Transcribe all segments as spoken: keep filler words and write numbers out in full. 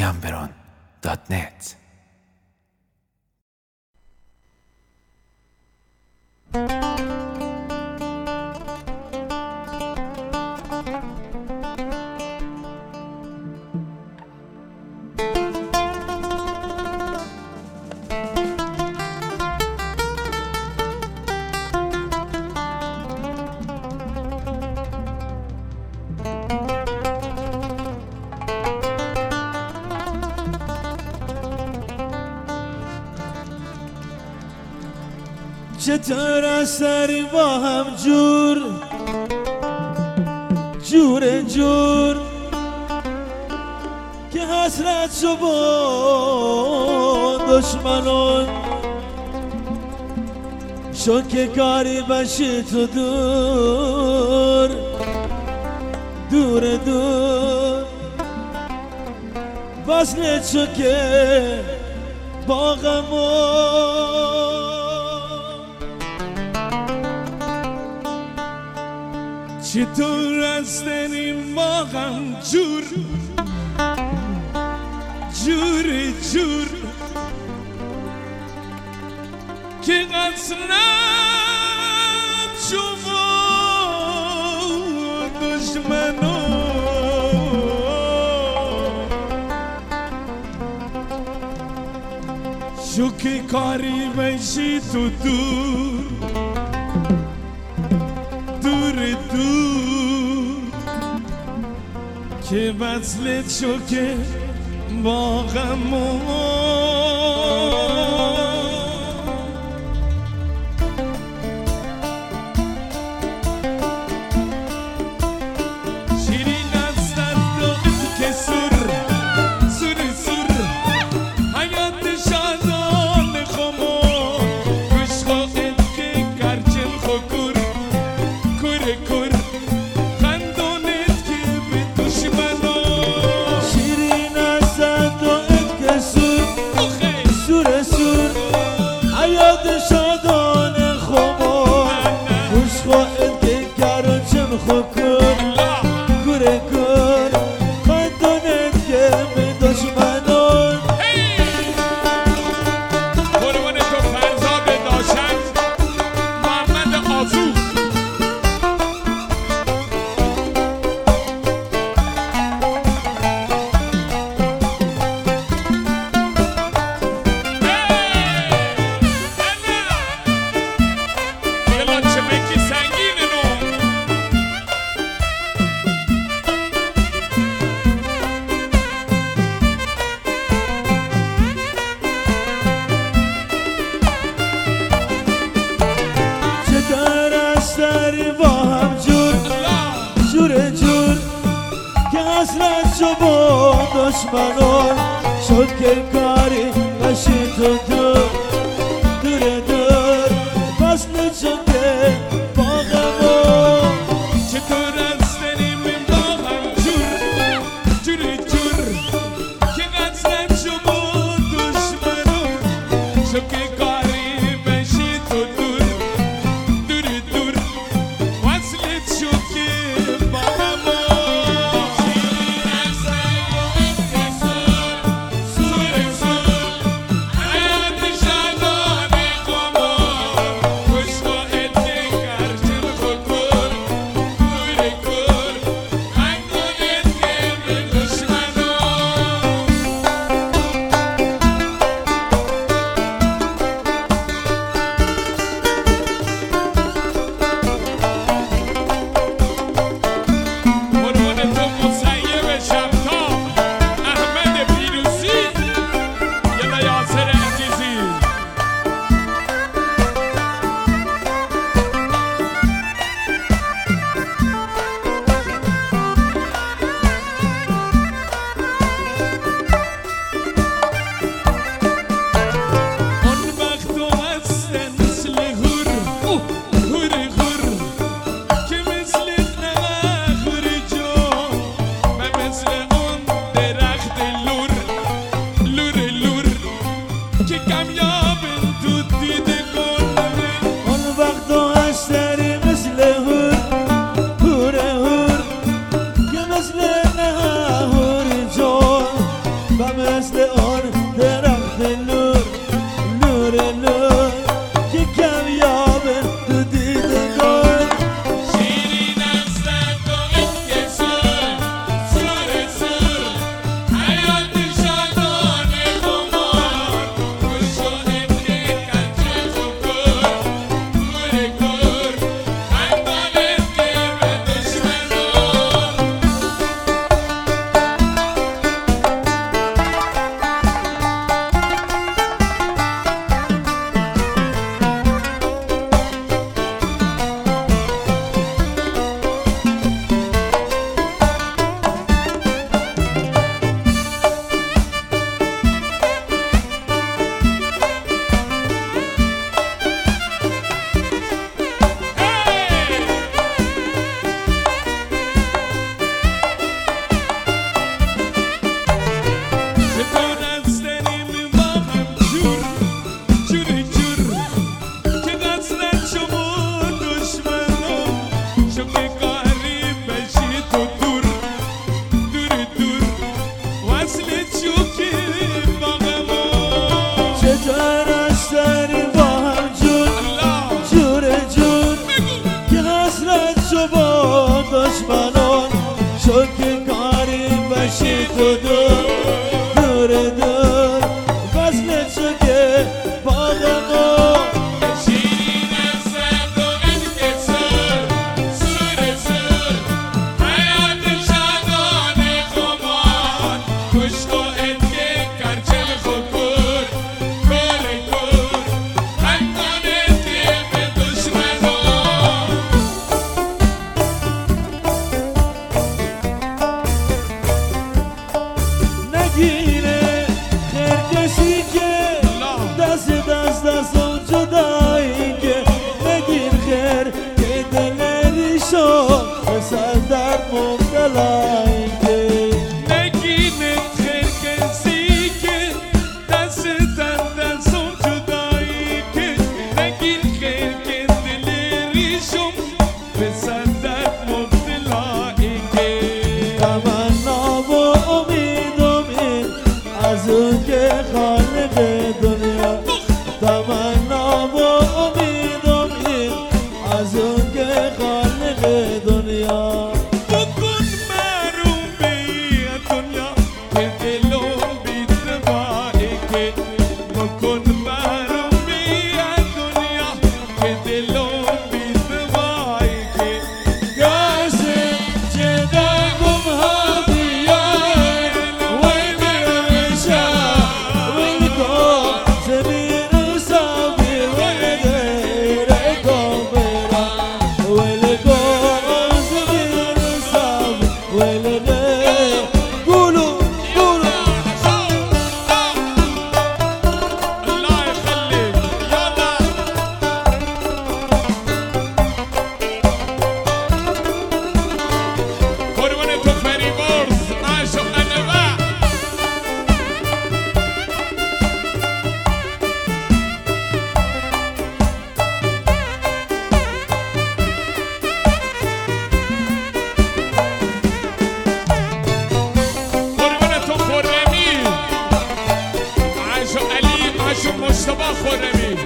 گمبران دات نت. چطور از سری با هم جور جور جور که حسرت شو با دشمنان شد که کاری بشی تو دور دور دور وصلت شد که با غمان چطور از دنیم با غم جور جور جور که قصرت شما دشمنان شو که کاری بشی تو دور دور دور که وصلت شو که با غمان شیرین است از داغت که سر سر سر حیات شادان خمون گوش خواهد که گرچن خوکر کر کر خندونت که به دشمنان شیرین است داغت که سر سر سر حیات شادان خمون گوش خواهد که گرچن خوکر حسرت شو با دشمنان شد که کاری بشی تو دور دور دور وصلت شد که با غمان چطور از دنیم با هم جور جور جور که حسرت شو با دشمنان شد که کاری بشی تو دور دور دور وصلت شد که با غمان I و مثل آن درخت نور نور نور که کمیابه تو دیدگان شیرین است دلم که سر سر سر حیات شادانه خمار خوش و امری کنچه شکر کور کور خندانت که به دشمنان دشمنان شد کاری بشی تو دور دور دور وصل شد که باغ ما شیرین است دلم که سر سر سر حیات شادانه خمار خوش و امری کنچه شکر کور کور خندانت که به دشمنان نگیره خیر کسی که دست دست دست اون جدایی که نگیر خیر که دلری شد به سر در مبتلایی که نگینه خیر کسی که دست دست اون جدایی که نگیر خیر که دلریشم به صدر مبتلایی که تمنا و امید امید از اون که خالق دنیا تمنا و امید امید از اون که خالق دنیا بکن معروم بی دنیا که دلم بی دبایی که بکن معروم بی دنیا که دلم بی دبایی که گازه چه داغم ها بیای وی میشه وی کن زمین سابی وی دیره کن برا وی کن زمین سابی وی دیره گولو گولو الله يخليك يلا قربان تو فریبرز عاشق انواع قربان تو خرمی عاشق علی عاشق مصطفی خرمی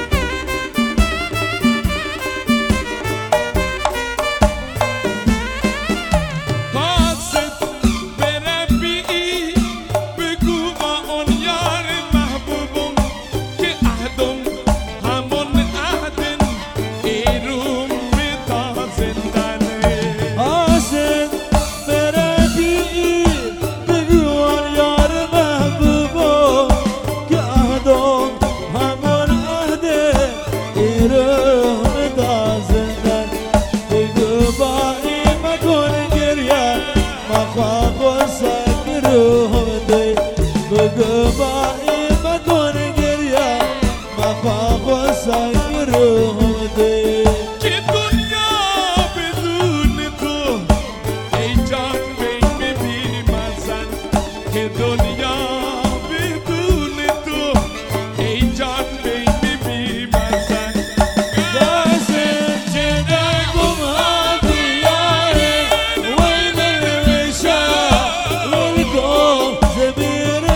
قاصد بربی بگو با اون یار محبوبم که عهدم همون عهدن ایروم بتازندنه حاسد بربی بگوان یار محبوبم که عهدم همون عهده ایران دازندن بگو با این مکن گریه مخواق و سنگ روح دی بگو با این مکن گریه مخواق و سنگ روح دی که دنیا بدون تو ای جان بین بی مزن که دنیا بدون تو ای جان بین بی مزن گازه چه داغم ها بیای وی میشه وی کن زمین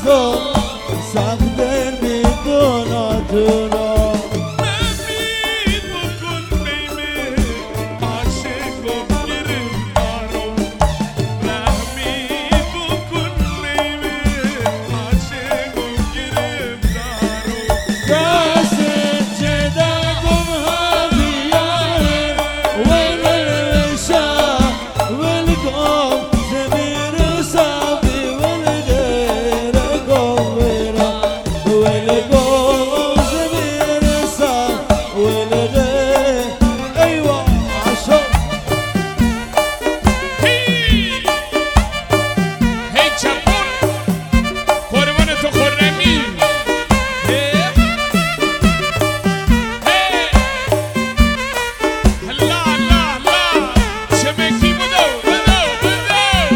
تو سخت دل میکنه تو را رحمی بکن بیمه عاشقم گرفتارم رحمی بکن بیمه عاشقم گرفتارم دست چه دردم همیه ولشا ولگم زمیر صافی ولغیر گویرا ولگم زمیر صاف ولغیر ایوه عشق هی هی چپون قربان تو خرمی هی هی لا لا لا شبکی بدو بدو بدو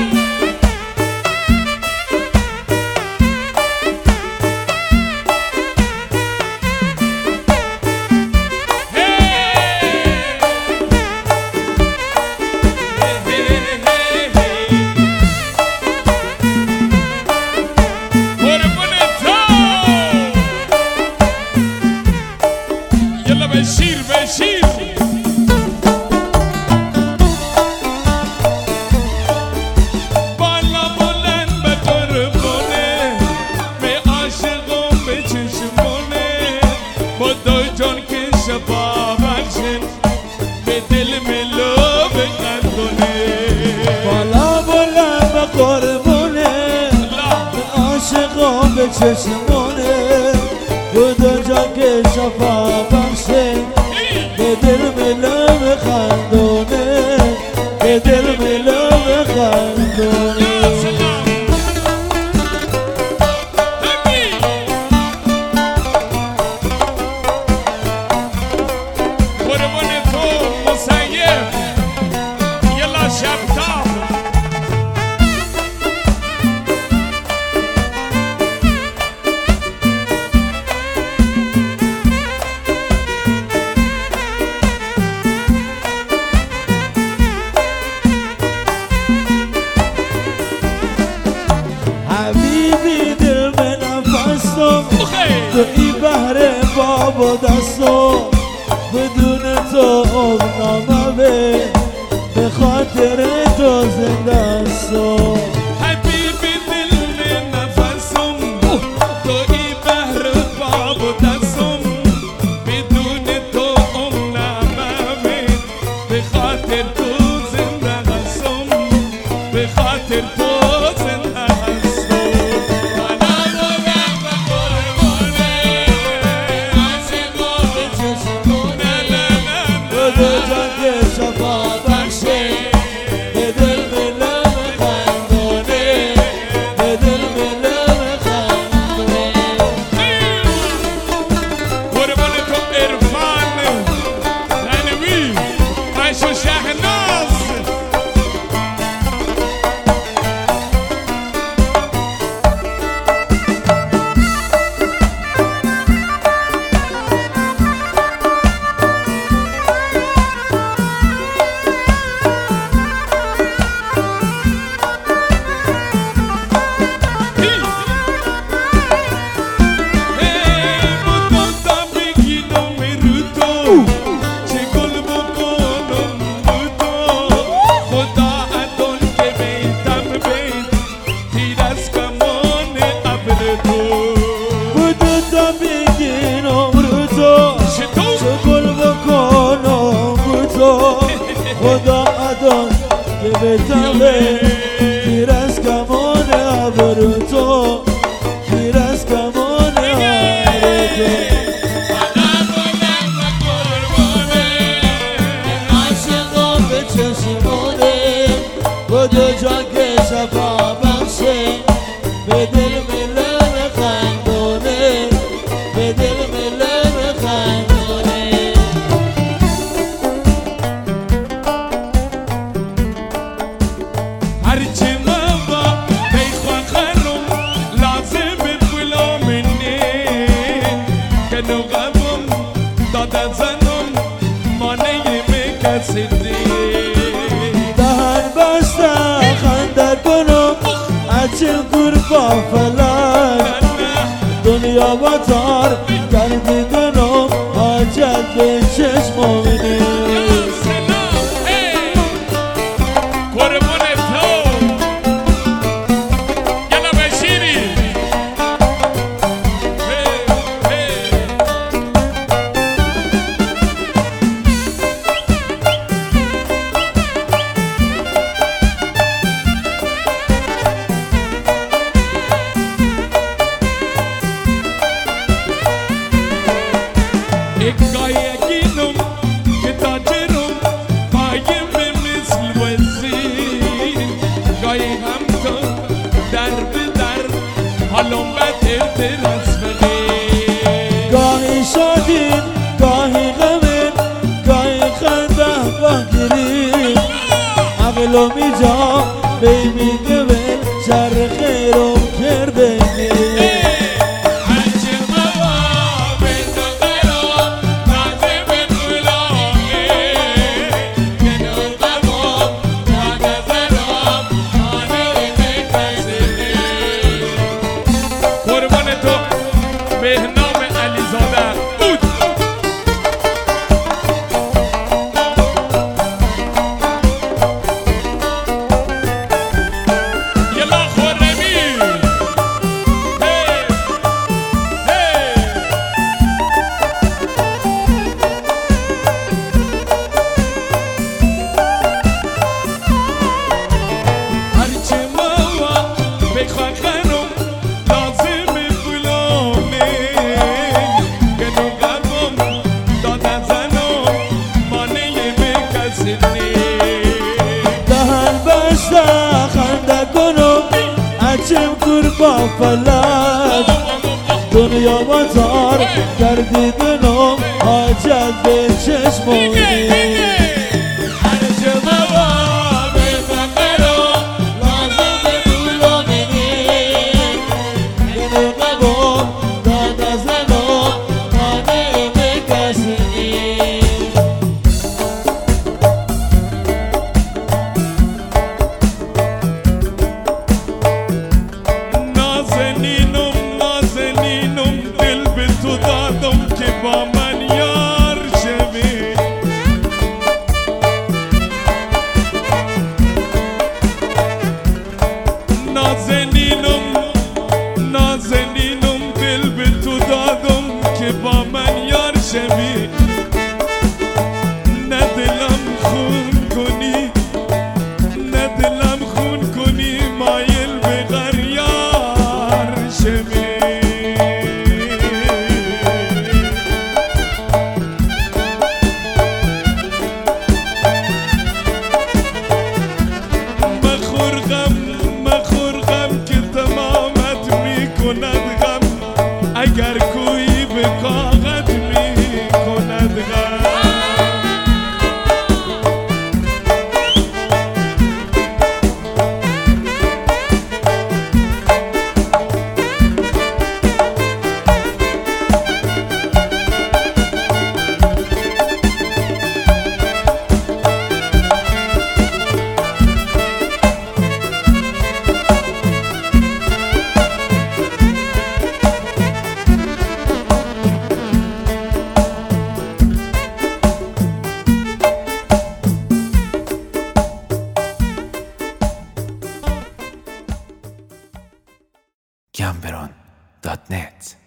يلا بشير بشير بالا بلند به قربونه به عاشقم به چشمونه با دو جان که شفا بخشن به دل ملو بخندونه بالا بلند به قربونه عاشقم به چشمونه بودو جا که شفا بخشه به دل ملو بخندونه به دل ملو بخندونه قربان تو مسیب یلا شبتاب حبیبی دل به نفستم تو ای بحر باب و دستم بدون تو عمرم به به خاطر تو زنده هستم حبیبی دل به نفسم تو ای بحر باب و دستم بدون تو عمرم به خاطر تو زنده هستم به خاطر تو زنده هستم بودو جا که شفا بخشه به دل ملو بخندونه به دل ملو بخندونه قربان تو عرفان تنوی عشق و شهناز خدا ادان که بتمه گیر از کمان ابرو تو گیر از کمان ابرو تو عاشقم به چشمونه بودو جان که شفا بخشه به دل ملو بخندونه به دل ملو بخندونه هرچی ما بیخوا خرم لازم بلا منی کنو غمم دادا زنم مانه میکسی دی دهن بسته خنده کنم اچل گربا فلک دنیا با تار کردی دلم حاجت به چشم و بینی گایگینم که تاجرم پایم مثل وزیر گاهی هم تو در به در حالم بدتر از فقیر گاهی شادین گاهی غمین گاهی خنده گاه گرین عقلم ایجا بیمی گوین شر خیرم کرده با فلک دنیا با تار کردی دلم حاجت به چشم و بینی اگر کوی به کاغذ می کند غم Gamberon dot net